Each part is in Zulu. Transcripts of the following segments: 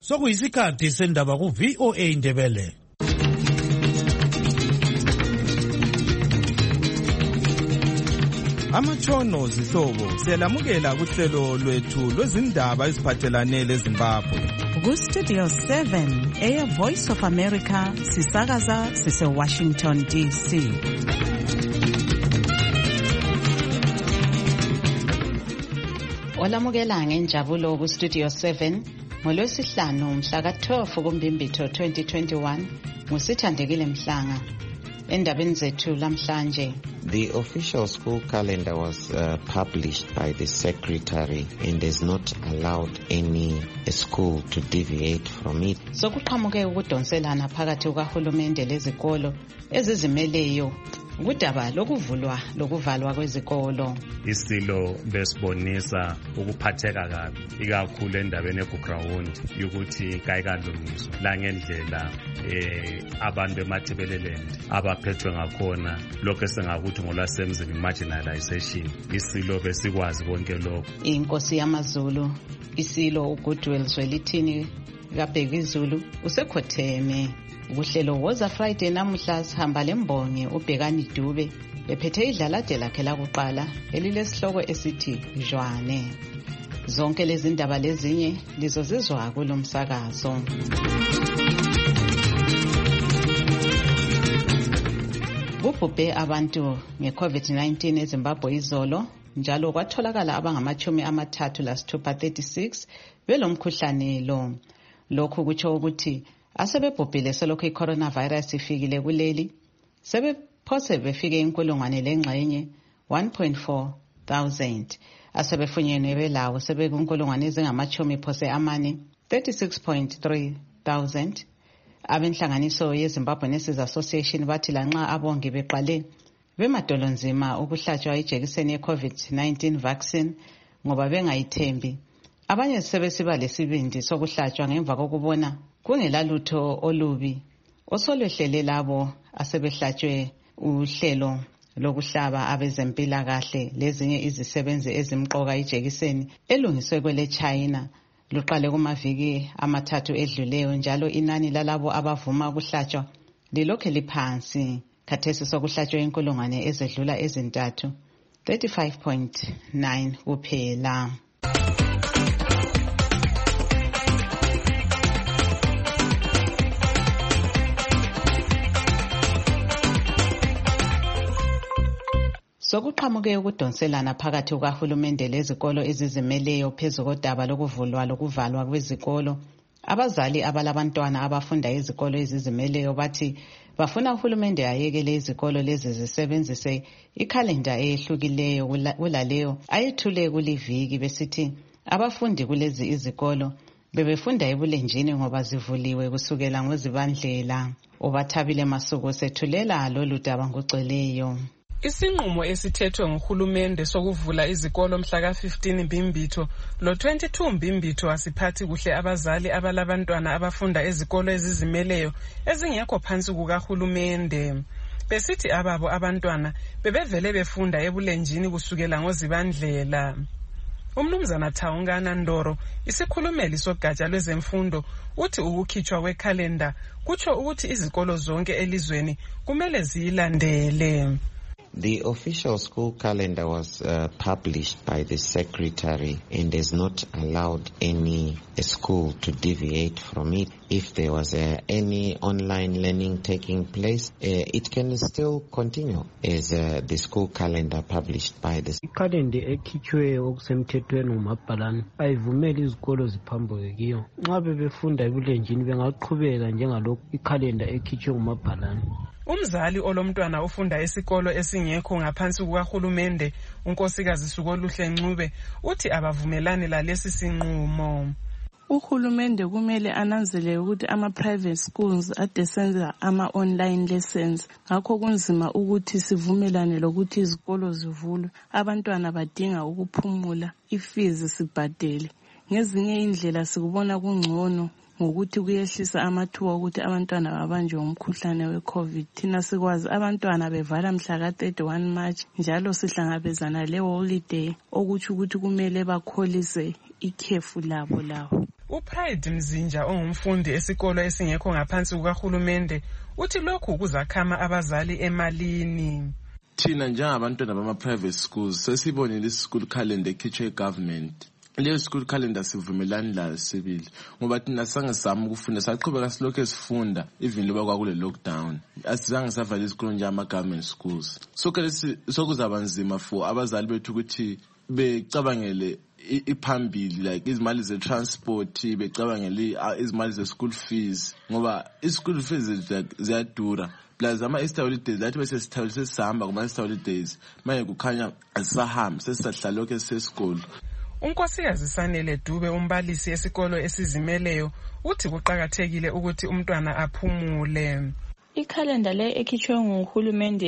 Sokuyisikhathi sendaba ku VOA Indebele. Amatshono zihlobo siyalamukela kuhlelo lwethu lwezindaba eziphathelane leZimbabwe. Ku-Studio 7 Air Voice of America sisakaza sise-Washington DC. Olamukela ngenjabulo ku-Studio 7 ngolwesihlanu mhla ka-12 kuMbimbitho 2021 nguSithandekile Mhlanga. Endabeni zethu lamhlanje. The official school calendar was published by the secretary and has not allowed any school to deviate from it. Sokuqhamuke ukudonselana phakathi kukahulumende lezikolo ezizimeleyo kudaba lokuvulwa lokuvalwa kwezikolo. Isilo besibonisa ukuphatheka kabi ikakhulu endabeni eGuground ukuthi kayikalungiswa la ngendlela abantu eMathebeleland abaphethwe ngakhona lokho esingakuthi ngolwasemzini marginalization. Isilo besikwazi konke lokho. Inkosi yamaZulu Isilo uGoodwill Zwelithini kaBhekizulu usekhotheme. Uhlelo Woza Friday namuhla sihamba lembongi uBhekani Dube ephethe idlalade lakhe lakuqala elilesihloko esithi Jwane. Zonke lezi ndaba lezinye lizozizwa kulomsakazo. Kubhubhe abantu ngeCovid-19 eZimbabwe izolo njalo kwatholakala abangama-36 belomkhuhlane lo. Lokhu kutsho ukuthi asebebhubhile selokhu i-coronavirus ifikile kuleli sebephose befike inkulungwane lengxenye 1.4,000 asebefunyenwe belawo sebekunkulungwane ezingama-10 phose amane 36.3,000. Abenhlanganiso yeZimbabwe Nurses Association bathi lanxa abongi beqale bemadolonzima ukuhlatshwa ijekiseni ye-COVID-19 vaccine ngoba bengayithembi, abanye sebesiba lesibindi sokuhlatshwa ngemva kokubona kungelalutho olubi osolwehlele labo asebehlatshwe uhlelo lokuhlaba abezempilakahle lezinye izisebenzi ezimqoka ijekiseni elungiswe kwele China. Luqale kumaviki amathathu edluleyo njalo inani lalabo abavuma ukuhlatshwa lilokhe liphansi. Khathesi sokuhlatshwa inkulungwane ezedlula ezintathu 35.9 kuphela. Sokuqhamuke ukudonselana phakathi kukahulumende lezikolo ezizimeleyo phezu kodaba lokuvulwa lokuvalwa kwezikolo. Abazali abalabantwana abafunda izikolo ezizimeleyo bathi bafuna uhulumende ayekele izikolo lezi zisebenzise ikhalenda ehlukileyo kulaleyo ayethule kuliviki besithi abafundi kulezi izikolo bebefunda ebulenjini ngoba zivuliwe kusukela ngoZibandlela. Obathabile Masuku sethulela lolu daba ngoceleyo. Isinqumo esithethwe nguhulumende sokuvula izikolo mhla ka-15 Mbimbitho lo-22 Mbimbitho asiphathi kuhle abazali abalabantwana abafunda ezikolo ezizimeleyo ezingekho phansi kukahulumende. Besithi ababo abantwana bebevele befunda ebulenjini kusukela ngoZibandlela. Umnumzana Thawungana Ndoro, isikhulumeli sogatsha lwezemfundo, uthi ukukhitshwa kwekhalenda kutsho ukuthi izikolo zonke elizweni kumele ziyilandele. The official school calendar was published by the secretary and has not allowed any school to deviate from it. If there was any online learning taking place, it can still continue as the school calendar published by the calendar ekhitshwe okusemthethweni ngumabhalane ayivumeli izikolo ziphambuke kiyo. Nxa bebefunda ebulenjini bengaqhubeka njengalokhu ikhalenda ekhitshwe ngumabhalane. Umzali olomntwana ufunda esikolo esingekho ngaphansi kukahulumende unkosikazi Sukoluhle Ncube uthi abavumelani lalesi sinqumo. Uhulumende kumele ananzelele ukuthi ama-private schools adesenza ama-online lessons. Ngakho kunzima ukuthi sivumelane lokuthi izikolo zivulwe. Abantwana badinga ukuphumula, ifees sibhadele. Ngezinye indlela sikubona kungcono ngokuthi kuyehlisa amathuba ukuthi abantwana babanjwe umkhuhlane we-COVID. Thina sikwazi abantwana bevala mhla ka-31 March njalo sihlangabezana le holiday okuthi ukuthi kumele bakholise ikhefu labo. uPride Mzinja ongumfundi esikolo esingekho ngaphansi kukahulumende uthi lokhu kuzakhama abazali emalini. Thina njengabantwana bama-private schools sesibonile i-school calendar ekhitshwe government. Leyo school calendar sivumelani layo sibili ngoba thina sangesami ukufunda saqhubeka silokho esifunda even loba kwakule lockdown. Asizange savala isikolo nje ama-government schools. Sokuzaba nzima for abazali bethu ukuthi becabangele iphambili like izimali ze-transport, becabangele izimali ze-school fees ngoba i-school fees ziyadura. Plus ama-Easter holidays lathi bese sesihamba kuma-Easter holidays manje kukhanya asisahambi sesisahlala lokho esisesikolo. Unkosikazi Sanele Dube umbalisi esikolo esizimeleyo uthi kuqhakathekile ukuthi umntwana aphumule. Ikhalenda le ekhitshwe nguhulumende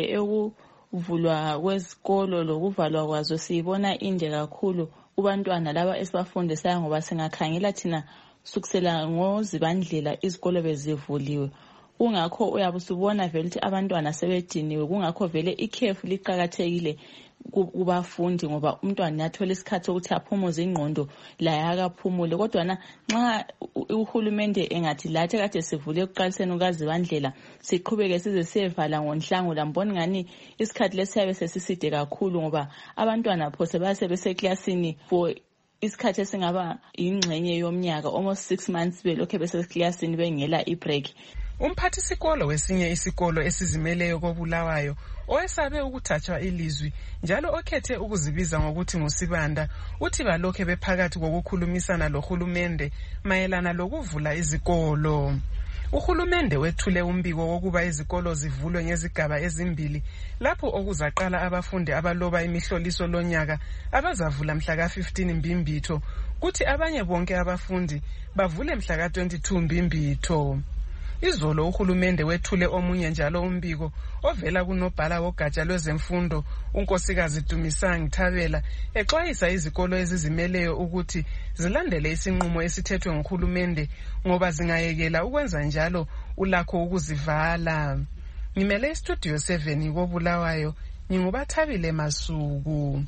ekuvulwa kwezikolo lokuvalwa kwazo siyibona inde kakhulu kubantwana laba esibafundisayo ngoba singakhangela thina sukusela ngoZibandlela izikolo bezivuliwe. Kungakho uyabe usubona vele ukuthi abantwana sebediniwe, kungakho vele ikhefu liqhakathekile kubafundi ngoba umntwana yathola isikhathi sokuthi aphumuze ingqondo la akaphumule. Kodwa nxa uhulumende engathi lathi kade sivule ekuqaliseni kukaZibandlela siqhubeke size siyevala ngoNhlangula, lambona ngani isikhathi lesiyabe sesiside kakhulu ngoba abantwana phose basebeseklasini for isikhathi esingaba ingxenye yomnyaka, almost 6 months belokhe beseklasini bengela ibreak. Umphathisikolo wesinye isikolo esizimeleyo koBulawayo owesabe ukuthathwa ilizwi njalo okhethe ukuzibiza ngokuthi nguSibanda uthi balokhe bephakathi kokukhulumisana lohulumende mayelana lokuvula izikolo. Uhulumende wethule umbiko wokuba izikolo zivulwe ngezigaba ezimbili lapho okuzaqala abafundi abaloba imihloliso lonyaka abazavula mhla ka-15 Mbimbitho kuthi abanye bonke abafundi bavule mhla ka-22 Mbimbitho. Izolo uhulumende wethule omunye njalo umbiko ovela kunobhala wogatsha lwezemfundo unkosikazi Dumisani Thabela exwayisa izikolo ezizimeleyo ukuthi zilandele isinqumo esithethwe nguhulumende ngoba zingayekela ukwenza njalo ulakho ukuzivala. Ngimele istudio 7 koBulawayo, nginguBathabile Masuku.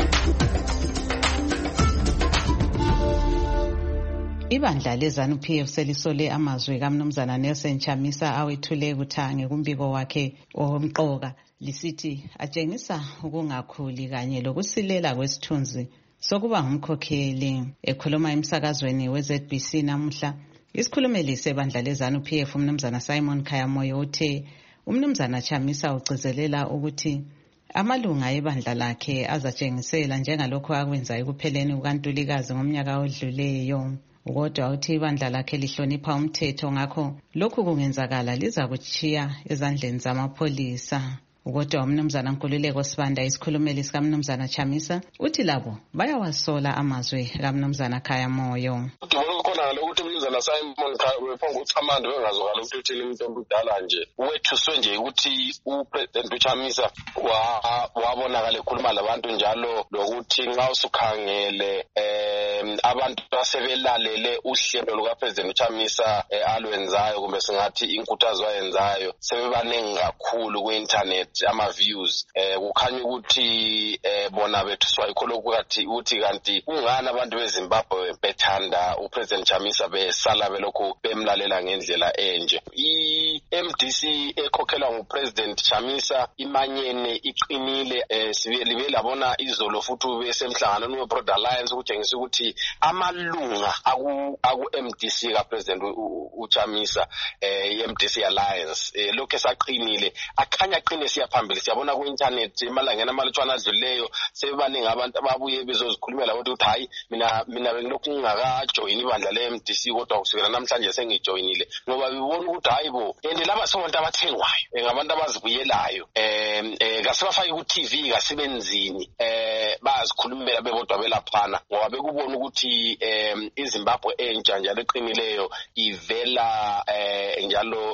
Ibandla leZANU-PF selisole amazwi kaMnumzana Nelson Chamisa awethule kuthange kumbiko wakhe omqoka lisithi atshengisa ukungakhuli kanye lokusilela kwesithunzi sokuba ngumkhokheli. Ekhuluma emsakazweni weZBC namuhla, isikhulumeli sebandla leZANU-PF uMnumzana Simon Khayamoyo uthe uMnumzana Chamisa ugcizelela ukuthi amalunga ebandla lakhe azatshengisela njengalokho akwenza ekupheleni kukaNtulikazi ngomnyaka odluleyo. Kodwa uthi ibandla lakhe lihlonipha umthetho ngakho lokhu kungenzakala liza kuchiya ezandleni zamapholisa. Kodwa uMnumzana Nkululeko Sibanda isikhulumeli sikaMnumzana Chamisa uthi labo bayawasola amazwi kaMnumzana Khayamoyo. Khona lokuthi uMnumzana Simon Khayamoyo uchamande wengazokala ukuthi uthini umuntu omdala nje wethuswe nje ukuthi uPresident Chamisa wabonakala ekhuluma labantu njalo lokuthi nxa usukhangele abantu basebelalele uhlelo lukaPresident Chamisa alwenzayo kumbe singathi inkuthazo ayenzayo sebebaningi kakhulu ku-internet ama-views kukhanya ukuthi bona bethuswa yikho lokhu uthi kanti kungani abantu beZimbabwe bethanda uPresident Chamisa besala belokhu bemlalela ngendlela enje. I-MDC ekhokhelwa nguPresident Chamisa imanyene iqinile libe labona izolo futhi besemhlanganweni we-Broad Alliance ukutshengisa ukuthi amalunga aku-MDC kaPresident uChamisa i-MDC Alliance lokho esaqinile akhanya aqine siyaphambili. Siyabona ku-internet emalangeni amalutshwana adluleyo sebebaningi abantu ababuye bezozikhulumela ukuthi hayi mina bengilokhu ngingakajoyini ibandla le-MDC kodwa kusukela namhlanje sengijoyinile ngoba bibona ukuthi hayi bo and laba sonke abathengwayo ngabantu abazibuyelayo kasebafake ku-TV kasebenzini bayazikhulumela bebodwa belaphana ngoba bekubona ukuthi iZimbabwe entsha njalo eqinileyo ivela njalo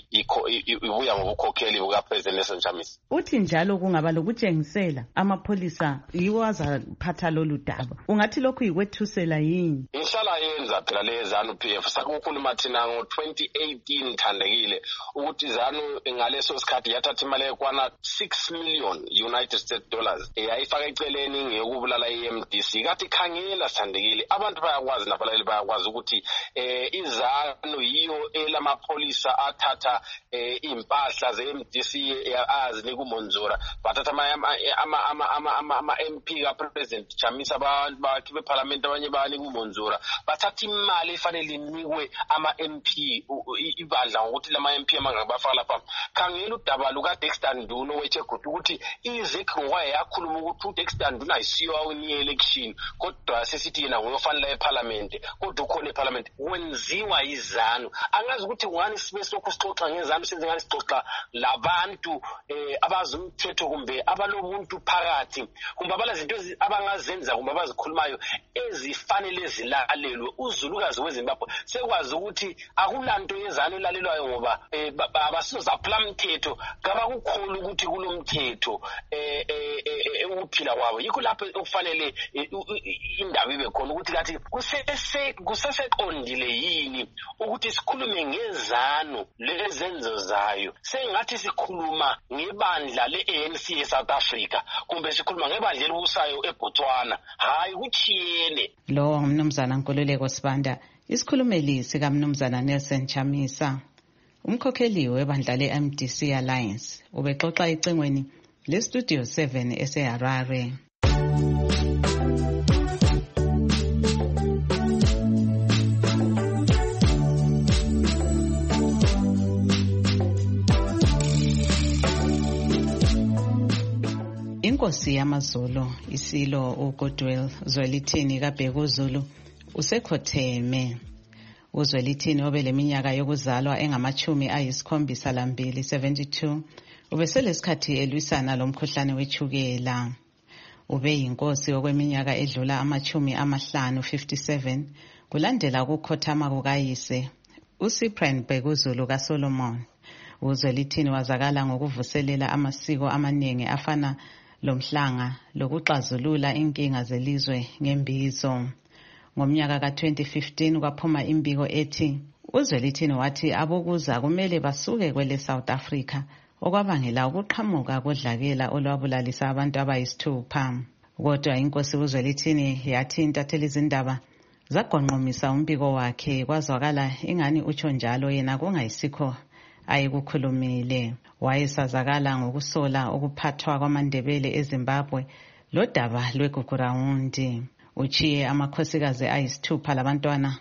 ibuya ngobukhokheli bukaPresident Nelson Chamisa. Uthi njalo kungaba lokutshengisela amapholisa yiwo azaphatha lolu daba. Ungathi lokhu yikwethusela yini? Inhlala yenza phela le ZANU-PF sakukhuluma thina ngo-2018 thandekile ukuthi ZANU ngaleso sikhathi yathatha imali ekwana 6 million United States dollars yayifaka eceleni ngeyokubulala i-MDC. Kathi khangela thandekile sibhekile abantu bayakwazi nabalaleli bayakwazi ukuthi izanu yiyo elamapolisa athatha impahla ze-MDC azinika uMonzura bathatha ama MP ka President Chamisa bakhiphe eParliament abanye banika uMonzura bathatha imali efanele inikwe ama MP ibandla ngokuthi lama MP amangabafaka lapha khangela udaba luka Dexter Nduno wechegudu ukuthi izikho ngowaye yakhuluma ukuthi uDexter Nduno ayisiwa awini election kodwa sesithi yena ngoyofanele eParliament kodwa ukhona eParliament wenziwa izanu angazi ukuthi ngani sibe sokusixoxa ngezanu senze ngani sixoxa labantu abazumthetho kumbe abalomuntu phakathi kumbe abalazinto abangazenza kumbe abazikhulumayo ezifanele zilalelwe uZulukazi weZimbabwe sekwazi ukuthi akulanto yezanu elalelwayo ngoba abasizozaphula umthetho ngaba kukhulu ukuthi kulomthetho ukuphila kwabo yikho lapho okufanele indaba ibe khona ukuthi kathi kuseseqondile yini ukuthi sikhulume ngezanu lezenzo zayo sengathi sikhuluma ngebandla le-ANC eSouth Africa kumbe sikhuluma ngebandla elibusayo eBotswana hayi kuthiyene lo mnumzana Nkululeko Sibanda isikhulumeli sika mnumzana Nelson Chamisa umkhokheli webandla le-MDC Alliance ubexoxa ecingweni le-Studio 7 eseHarare. Inkosi yamaZulu isilo uGoodwill Zwelithini kaBhekuzulu usekhotheme. uZwelithini obeleminyaka yokuzalwa engama-72 72 ubeselesikhathi elwisana lomkhuhlane wechukela. Ubeyinkosi okweminyaka edlula 57 kulandela ukukhothama kukayise uCyprian Bhekuzulu kaSolomon. uZwelithini wazakala ngokuvuselela amasiko amaningi afana lomhlanga lokuxazulula inkinga zelizwe ngembizo. Ngomnyaka ka-2015 kwaphuma imbiko ethi uZwelithini wathi abokuza kumele basuke kwele South Africa okwabangela ukuqhamuka kodlakela olwabulalisa abantu abayisithupha. Kodwa inkosi uZwelithini yathi intatheli izindaba zagqonqomisa umbiko wakhe kwazwakala ingani utsho njalo yena kungayisikho ayekukhulumile. Wayesazakala ngokusola ukuphathwa kwamaNdebele eZimbabwe lodaba lweGugurawundi. Uchiye amakhosikazi ayisithupha labantwana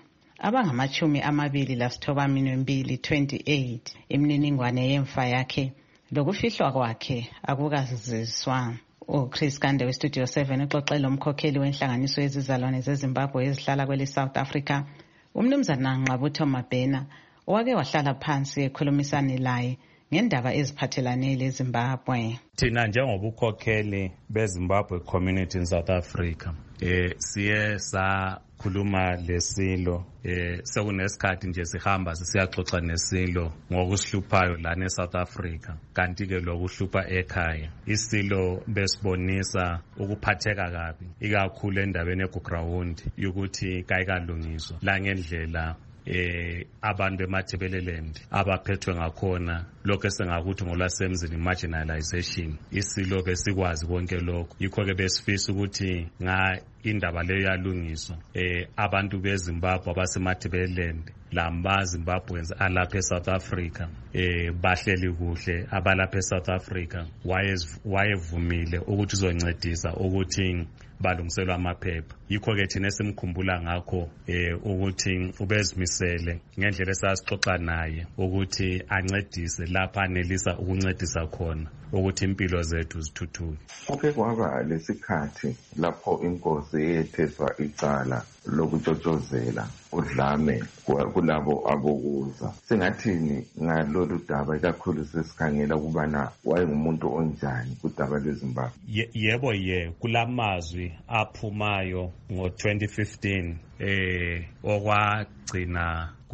abangama-29 28. Imininingwane yemfa yakhe lokufihlwa kwakhe akukaziswa. uChris Kande weStudio 7 uxoxela umkhokheli wenhlanganiso yezizalwane zeZimbabwe ezihlala kwele South Africa umnumzana Nqabutho Mabhena owake wahlala phansi ekhulumisana laye ngendaba eziphathelane leZimbabwe. Thina njengobukhokheli beZimbabwe community in South Africa siye sakhuluma lesilo sekunesikhathi nje sihamba siyaxoxa nesilo ngokusihluphayo lana eSouth Africa kanti ke lokuhlupha ekhaya. Isilo besibonisa ukuphatheka kabi ikakhulu endabeni eGugurawundi ukuthi kayikalungiswa la ngendlela abantu emathebeleland abaphethwe ngakhona lokho esengakuthi ngolwasemzini marginalization. Isilo besikwazi konke lokho yikho ke besifisa ukuthi indaba leyo yalungiswa abantu beZimbabwe abasemathebeleland lamaZimbabweans alapha eSouth Africa bahleli kuhle abalapha eSouth Africa wayevumile ukuthi uzoncedisa ukuthi balungiselwa amaphepha. Yikho ke thina simkhumbula ngakho ukuthi ubezimisele ngendlela esasixoxa naye ukuthi ancedise lapha anelisa ukuncedisa khona ukuthi impilo zethu zithuthuke. Kuke kwaba lesikhathi lapho inkosi eyetheswa icala lokutshotshozela udlame kulabo abokuza. Singathini ngalolu daba ikakhulu sesikhangela ukubana wayengumuntu onjani kudaba lweZimbabwe? Yebo kulamazwi aphumayo ngo-2015 okwagcina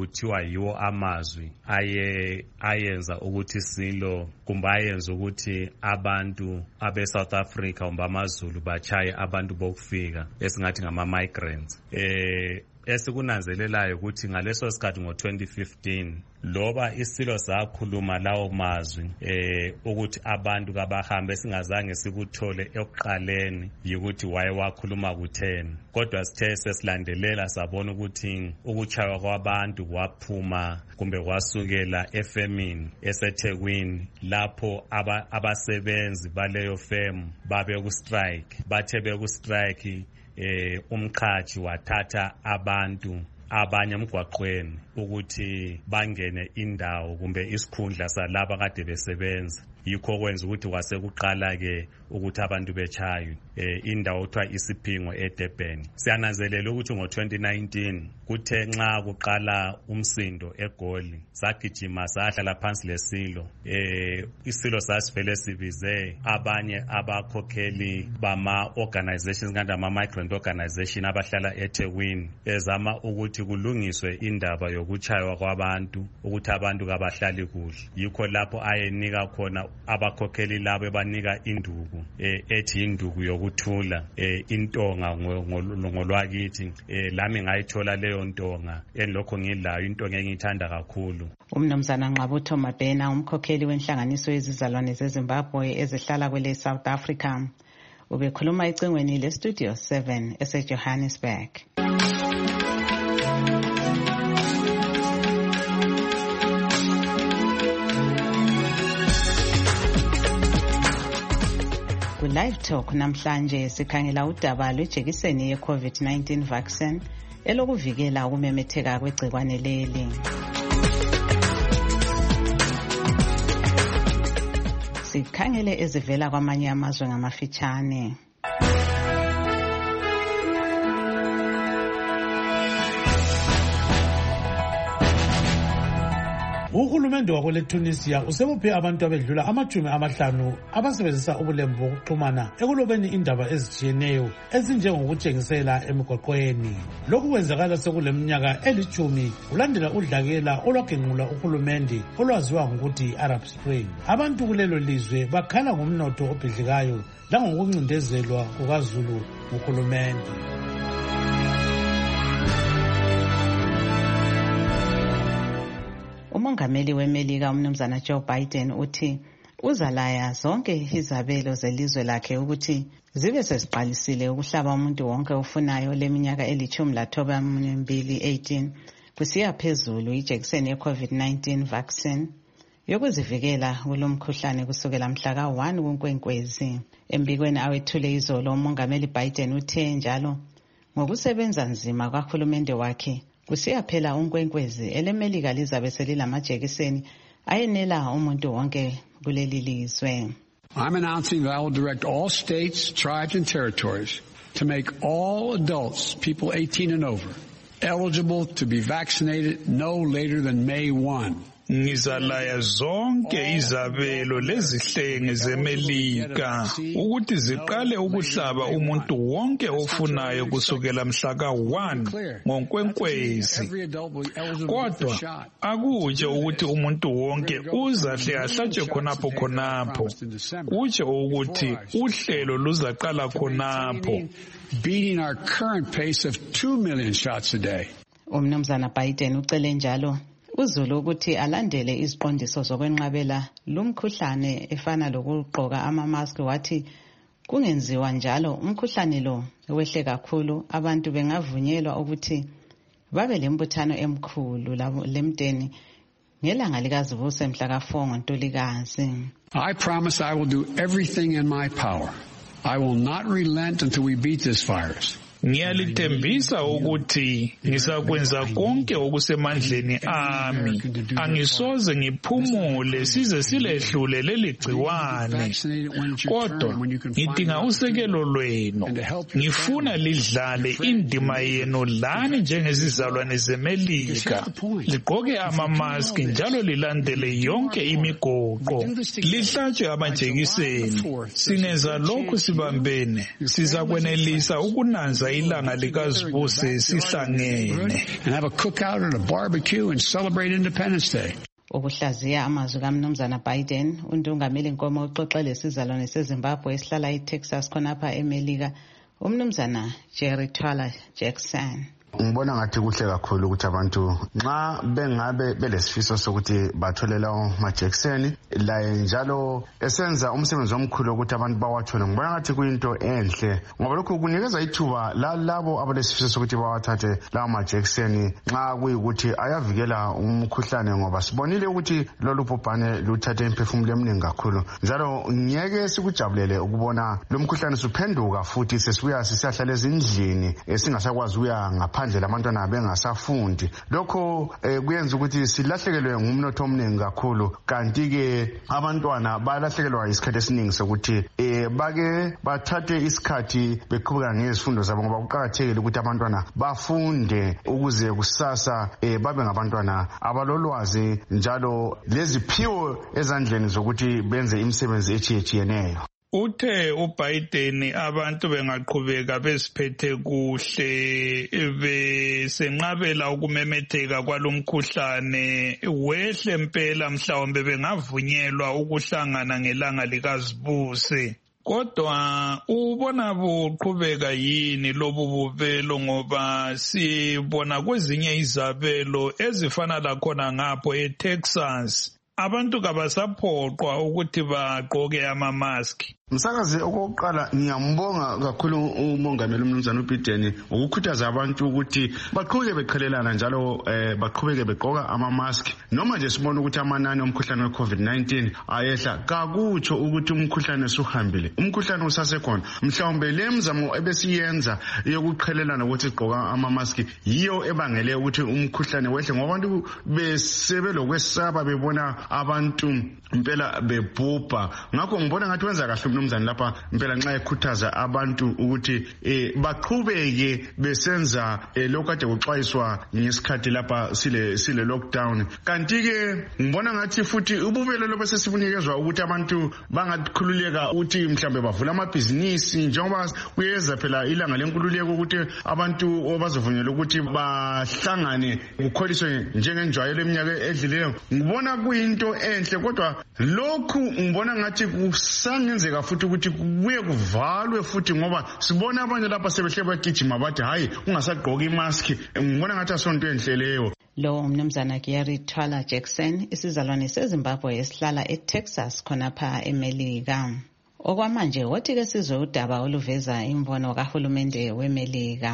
kuthiwa yiwo amazwi ayenza ukuthi isilo kumbe ayenza ukuthi abantu abe-South Africa kumbe amaZulu bachaye abantu bokufika esingathi ngama-migrants. Esikunanzelelayo ukuthi ngaleso sikhathi ngo-2015 loba isilo sakhuluma lawo mazwi ukuthi abantu kabahambe singazange sikuthole ekuqaleni yikuthi wayewakhuluma ku-10, kodwa sithe sesilandelela sabona ukuthi ukuchaywa kwabantu kwaphuma kumbe kwasukela efemini eseThekwini lapho abasebenzi baleyo firm babe ku-strike. Bathe beku-strike umqhaji wathatha abantu abanye emgwaqweni ukuthi bangene indawo kumbe isikhundla salabo kade besebenza. Yikho kwenza ukuthi kwasekuqala-ke ukuthi abantu bechaywe indawo kuthiwa isiphingo eDurban. Siyananzelela ukuthi ngo-2019 kuthe nxa kuqala umsindo eGoli sagijima sahlala phansi lesilo. Isilo sasivele sibize abanye abakhokheli bama-organizations kanti ama-migrant organization abahlala eThekwini ezama ukuthi kulungiswe indaba yokuchaywa kwabantu ukuthi abantu kabahlali kuhle. Yikho lapho ayenika khona abakhokheli labo ebanika induku ethi induku yokuthula intonga ngolwakithi. Lami ngayithola leyo ntonga enilokho ngilayo intonga engiyithanda kakhulu. Umnumzana Nqabutho Mabhena umkhokheli wenhlanganiso yezizalwane zeZimbabwe ezihlala kwele South Africa ubekhuluma ecingweni leStudio 7 eseJohannesburg. Live Talk namhlanje sikhangela udaba lwejekiseni ye-COVID-19 vaccine elokuvikela ukumemetheka kwegcikwane leli. Sikhangele ezivela kwamanye amazwe ngamafitshane. Uhulumende wakweleTunisia usebophe abantu abedlula 50 abasebenzisa ubulembu bokuxhumana ekulobeni indaba ezitshiyeneyo ezinjengokutshengisela emigwaqweni. Lokhu kwenzakala sekuleminyaka 10 kulandela udlakela olwagenqula uhulumende olwaziwa ngokuthi Arab Spring. Abantu kulelo lizwe bakhala ngomnotho obhidlikayo langokuncindezelwa kukaZulu nguhulumende. Umongameli weMelika umnumzana Joe Biden uthi uzalaya zonke izabelo zelizwe lakhe ukuthi zibe sesiqalisile ukuhlaba umuntu wonke ofunayo leminyaka 12 kusiya phezulu ijekiseni ye-COVID-19 vaccine yokuzivikela kulomkhuhlane kusukela mhla ka-1 kuNkwenkwezi. Embikweni awethule izolo umongameli Biden uthe njalo ngokusebenza nzima kahulumende wakhe kusiya phela uNkwenkwezi eleMelika lizabe selilamajekiseni ayenela umuntu wonke kuleli lizwe. I'm announcing that I will direct all states, tribes and territories to make all adults, people 18 and over, eligible to be vaccinated no later than May 1. Ngizalaya zonke izabelo lezihlenge zeMelika ukuthi ziqale ukuhlaba umuntu wonke ofunayo kusukela mhla ka-1 ngoNkwenkwezi. Kodwa akutshe ukuthi umuntu wonke uzahle ahlatshwe khonapho. Kutshe ukuthi uhlelo luzaqala khonapho. Beating our current pace of 2 million shots a day. Umnumzana Biden ucele njalo uZulu ukuthi alandele iziqondiso zokwenqabela lumkhuhlane efana lokugqoka ama-mask. Wathi kungenziwa njalo umkhuhlane lo wehle kakhulu abantu bengavunyelwa ukuthi babe lembuthano emkhulu lemdeni ngelanga likaZibusa mhla ka-4 ngoNtulikazi. I promise I will do everything in my power. I will not relent until we beat this virus. Ngiyalithembisa ukuthi ngisakwenza konke okusemandleni ami. Angisoze ngiphumule size silehlule leli gciwane. Kodwa ngidinga usekelo lwenu. Ngifuna lidlale indima yenu lani njengezizalwane zeMelika. Ligqoke ama-mask njalo lilandele yonke imigoqo. Lihlatshwe amajekiseni. Singenza lokhu sibambene. Sizakwenelisa ukunanza ukwenza ilanga likazibuse sihlangene. And have a cookout and a barbecue and celebrate Independence Day. Ukuhlaziya amazwi kaMnumzana Biden, uNdungameli Nkomo uxoxe lesizalwane seZimbabwe esihlala eTexas khonapha eMelika, uMnumzana Jerry Twala Jackson. Ngibona ngathi kuhle kakhulu ukuthi abantu nxa bengabe belesifiso sokuthi bathole lawo majekiseni la njalo esenza umsebenzi omkhulu ukuthi abantu bawathole. Ngibona ngathi kuyinto enhle ngoba lokho kunikeza ithuba labo abalesifiso sokuthi bawathathe lawo majekiseni nxa kuyikuthi ayavikela umkhuhlane, ngoba sibonile ukuthi lolu bhubhane luthathe imphefumulo eminingi kakhulu, njalo ngeke sikujabulele ukubona lo mkhuhlane suphenduka futhi sesibuya sisahlala ezindlini singasakwazi ukuya ngaphandle labantwana bengasafundi. Lokho kuyenza ukuthi silahlekelwe ngumnotho omningi kakhulu, kanti ke abantwana balahlekelwa isikhathi esiningi sokuthi bake bathathe isikhathi beqhubeka ngezifundo zabo, ngoba kuqakathekile ukuthi abantwana bafunde ukuze kusasa babe ngabantwana abalolwazi njalo leziphiwo ezandleni zokuthi benze imisebenzi etshiyetshiyeneyo. Uthe uBiden abantu bengaqhubeka besiphethe kuhle besenqabela ukumemetheka kwalomkhuhlane wehle impela mhlawumbe bengavunyelwa ukuhlangana ngelanga likazibuse. Kodwa ubona buqhubeka yini lobu bubelo, ngoba sibona kwezinye izabelo ezifana lakhona ngapho eTexas abantu kabasaphoqwa ukuthi bagqoke ama-mask. Msakazi, okokuqala ngiyambonga kakhulu umongameli uMnumzana uBiden ukukhuthaza abantu ukuthi baqhubeke beqhelelana njalo baqhubeke begqoka ama-mask. Noma nje sibona ukuthi amanani omkhuhlane we-COVID-19 ayehla, kakutsho ukuthi umkhuhlane usuhambile. Umkhuhlane usasekhona. Mhlawumbe le mzamo ebesiyenza yokuqhelelana ukuthi sigqoka ama-mask yiyo ebangele ukuthi umkhuhlane wehle, ngoba abantu besebelokwesaba bebona abantu impela bebhubha. Ngakho ngibona ngathi wenza kahle uMnumzana lapha impela nxa ekhuthaza abantu ukuthi baqhubeke besenza lokho kade kuxwayiswa ngesikhathi lapha sile lockdown. Kanti ke ngibona ngathi futhi ububelo lobe sesibunikezwa ukuthi abantu bangakhululeka ukuthi mhlambe bavula amabhizinisi, njengoba kuyeza phela ilanga lenkululeko ukuthi abantu bazovunyelwa ukuthi bahlangane kukholiswe njengenjwayelo eminyaka edlileyo. Ngibona kuyinto enhle, kodwa lokhu ngibona ngathi kusangenzeka futhi ukuthi kubuye kuvalwe futhi, ngoba sibona abanye lapha sebehle bagijima bathi hayi ungasagqoka imask. Ngibona ngathi asonto enhle leyo. Lo uMnumzana Jerry Twala Jackson, isizalwane seZimbabwe esihlala eTexas khonapha eMelika. Okwamanje wothi ke sizwe udaba oluveza imbono kahulumende weMelika.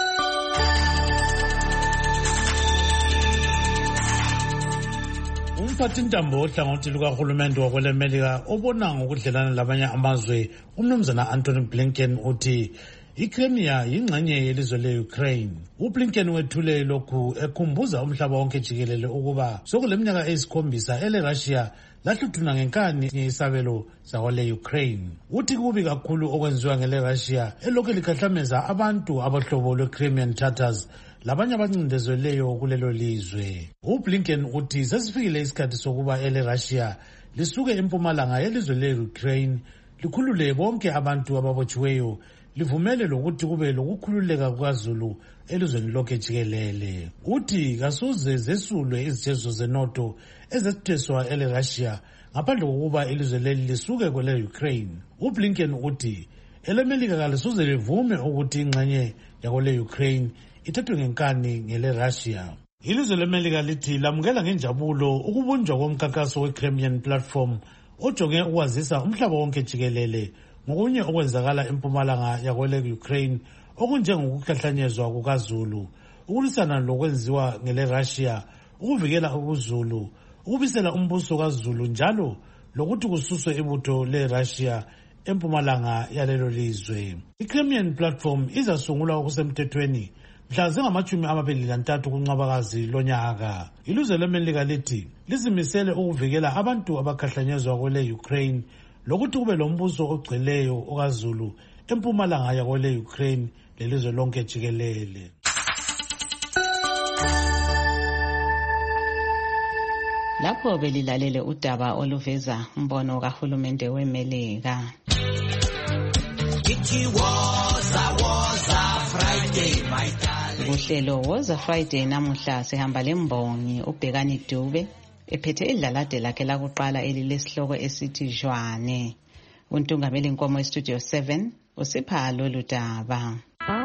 Umphathintambo ohlangothi lukahulumende wakwelemelika obona ngokudlelana labanye amazwe, uMnumzana Anthony Blinken uthi iCrimea yingxenye yelizwe le-Ukraine. UBlinken wethule lokhu ekhumbuza umhlaba wonke jikelele ukuba sokuleminyaka eyisikhombisa ele-Russia lahluthuna ngenkani isabelo sakwele-Ukraine. Uthi kubi kakhulu okwenziwa ngele-Russia elokhu likhahlameza abantu abahlobo lwe-Crimean Tatars labanye abancindezelweyo kulelo lizwe. UBlinken uthi sesifikile isikhathi sokuba ele-Russia lisuke empumalanga yelizwe le-Ukraine likhulule bonke abantu ababotshiweyo, livumele lokuthi kube lokukhululeka kukaZulu elizweni lonke jikelele. Uthi kasoze zesulwe izijezo zenotho ezetheswa ele-Russia ngaphandle kokuba ilizwe leli lisuke kwele-Ukraine. UBlinken uthi elemelika kalisoze livume ukuthi ingxenye yakwele-Ukraine ithathwe ngenkani ngele-Russia. Ilizwe leMelika lithi lamukela ngenjabulo ukubunjwa komkhankaso we-Crimean Platform ojonge ukwazisa umhlaba wonke jikelele ngokunye okwenzakala empumalanga yakwele-Ukraine okunjengokuhlahlanyezwa kukaZulu, ukulwisana lokwenziwa ngele-Russia, ukuvikela ukuZulu, ukubisela umbuso kaZulu njalo lokuthi kususwe ibutho le-Russia empumalanga yalelo lizwe. I-Crimean Platform izasungulwa okusemthethweni mhla zingama-23 kuNcwabakazi lonyaka. Ilizwe leMelika lithi lizimisele ukuvikela abantu abakhahlanyezwa kwele-Ukraine lokuthi kube lombuso ogcweleyo okaZulu empumalanga yakwele-Ukraine lelizwe lonke jikelele. Lapho belilalele udaba oluveza umbono kahulumende weMelika. It was a Kuhlelo Woza Friday namuhla sihamba lembongi uBhekani Dube ephethe idlalade lakhe lakuqala elilesihloko esithi Jwane. Untungameli Nkomo eStudio 7 usipha lolu daba.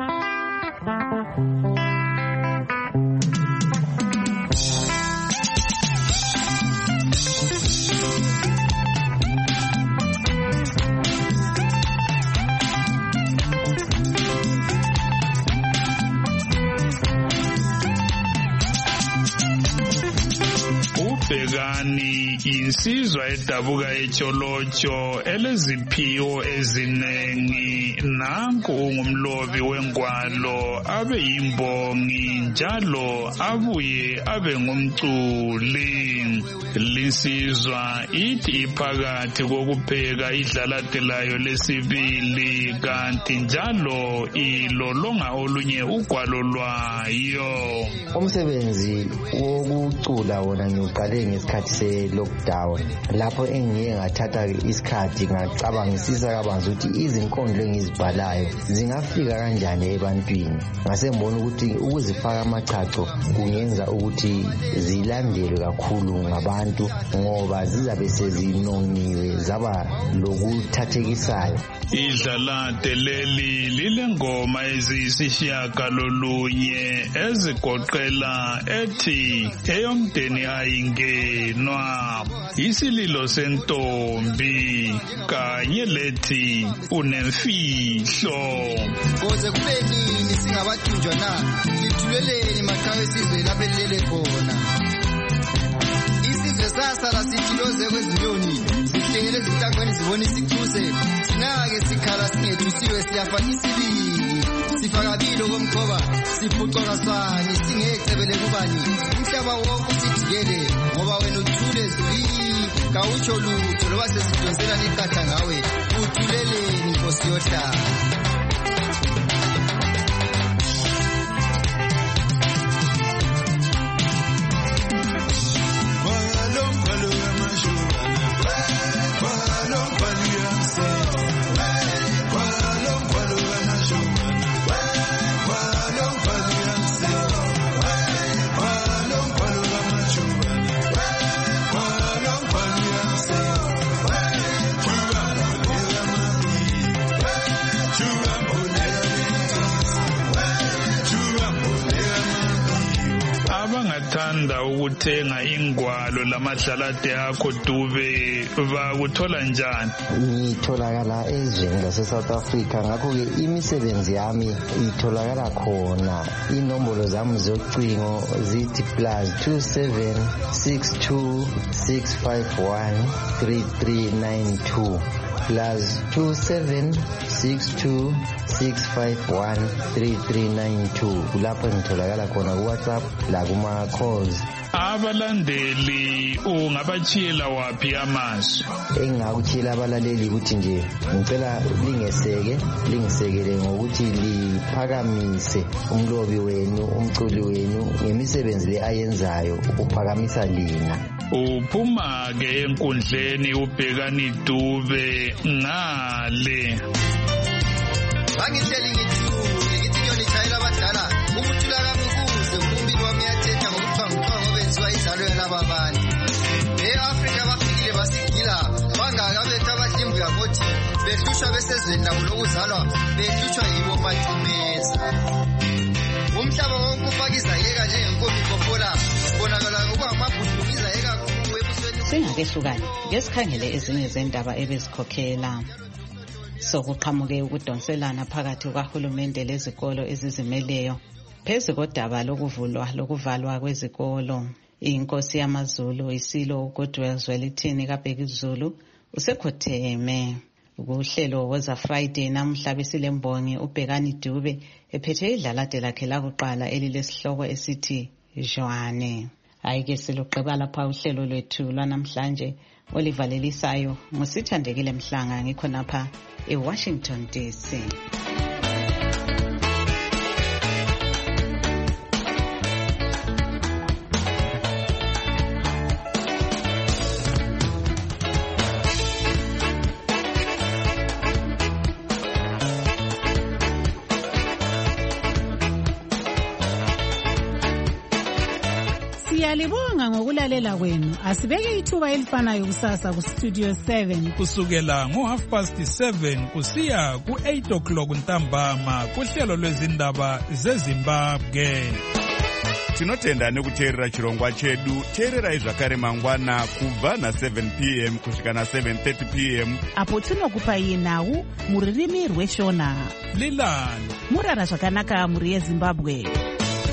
Bhekani insizwa edabuka eTsholotsho eleziphiwo ezinengi, nanku ungumlobi wengwalo abe yimbongi njalo abuye abe ngumculi. Linsizwa ithi iphakathi kokupheka idlalade layo lesibili kanti njalo ilolonga olunye ugwalo lwayo. Umsebenzi wokucula wona ngiuqale ngesikhathi se-lockdown lapho engiye ngathatha isikhathi ngacabangisisa kabanzi ukuthi izinkondlo engizibhalayo zingafika kanjani ebantwini. Ngase ngibona ukuthi ukuzifaka amachacho kungenza ukuthi zilandelwe kakhulu ngabantu ngoba zizabe sezinongiwe zaba lokuthathekisayo. Idlalade leli lilengoma eziyisishiyagalolunye ezigoqela ethi eyomdeni ayingenwa, isililo sentombi kanye lethi unemfihlo. Koze kube nini singabathunjwa na, lithuleleni maqhawe sizwe lapho elele khona. Isizwe sasala sithiloze kwezinyoni, sihlele zintangweni zibona isikhuse, sinake sikhala singethusiwe siyafa isibili. Sifakabilo komkhoba, siphucoka swane, singecebele kubani, umhlaba wonke usijikele, ngoba wena uthule zwi, kawutsho lutho, loba sesidonsela liqatha ngawe, uthuleleni Nkosi yohlala. Abangathanda ukuthenga ingwalo lamadlalade akho Dube bakuthola njani? Ngitholakala ezweni lase-South Africa, ngakho-ke imisebenzi yami itholakala khona. Inombolo zami zocingo zithi +27626513392 +27626513392. Kulapho ngitholakala khona ku-WhatsApp la kuma-calls. Abalandeli ungabachiyela waphi amazwi? Engingakutshiyela abalaleli ukuthi nje ngicela lingisekele ngokuthi liphakamise umlobi wenu, umculi wenu ngemisebenzi le ayenzayo ukuphakamisa lina. Uphuma-ke enkundleni uBhekani Dube ngale. Bangihleli ngithi ngiyonitshayela abadala ukuthula kami kuze umbili wami yathetha ngokuphanguphangu obenziwa idlalo yalaba abantu. E-Afrika bafikile basigila bangaka bethu abahlimbu yakothi behlushwa besezweni labo lokuzalwa behlushwa yibo macumeza. Umhlaba wonke ufaka izayeka njengenkomo ikhofola bonakala okungamabhudulu izayeka khulu ebusweni. Singakehlukani ngesikhangele ezinye zendaba ebezikhokhela. Sokuqhamuke ukudonselana phakathi kukahulumende lezikolo ezizimeleyo phezu kodaba lokuvalwa kwezikolo. Inkosi yamaZulu isilo uGoodwill Zwelithini kaBhekuzulu usekhotheme. Kuhlelo Woza Friday namuhla besilembongi uBhekani Dube ephethe idlalade lakhe lakuqala elilesihloko esithi Jwane. Ayike siluqeba lapha uhlelo lwethu lwanamhlanje. Olivalelisayo ngusithandekile Mhlanga ngikhonapha eWashington DC. Siyalibonga ngokulalela kwenu. Asibeke ithuba elifanayo kusasa ku Studio 7 kusukela ngo7:30 kusiya ku8 ntambama kuhlelo lwezindaba zeZimbabwe. Tinotenda nekuteerera chirongwa chedu. Teererai zvakare mangwana kubva na7 p.m. kusvika na7:30 p.m. apo tinokupai nhau mururimi rweshona. Lilani murara zvakanaka muri yeZimbabwe.